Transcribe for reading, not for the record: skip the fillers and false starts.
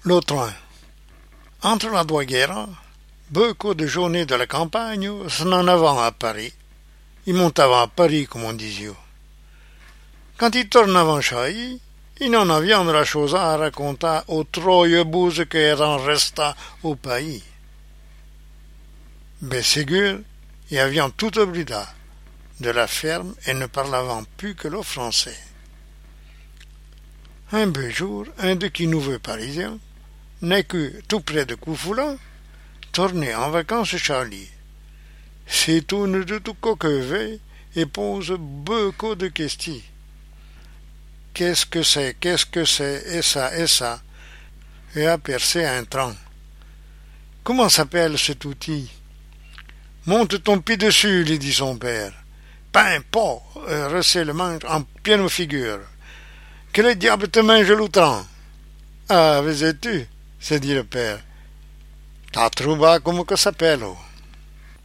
Le train. Entre la douaguerra, beaucoup de journées de la campagne s'en avant à Paris. Ils montent avant à Paris, comme on dit. Quand ils tournent avant Chailly, ils n'en avaient de la chose à raconter aux troyebouses qui en resta au pays. Mais ségur, ils avaient tout oublié de la ferme et ne parlaient plus que le français. Un beau jour, un de qui nouveau parisien, n'est que tout près de Koufoula, tournait en vacances chez Charlie. C'est tout de tout coqueveux et pose beaucoup de questions. Qu'est-ce que c'est, et ça, et aperçait un train. Comment s'appelle cet outil? Monte ton pied dessus, lui dit son père. Pain, pas, recèle le manche en pleine figure. Que le diable te mange l'outrant? Ah, sais-tu, se dit le père. T'as trouvé comment que s'appelle?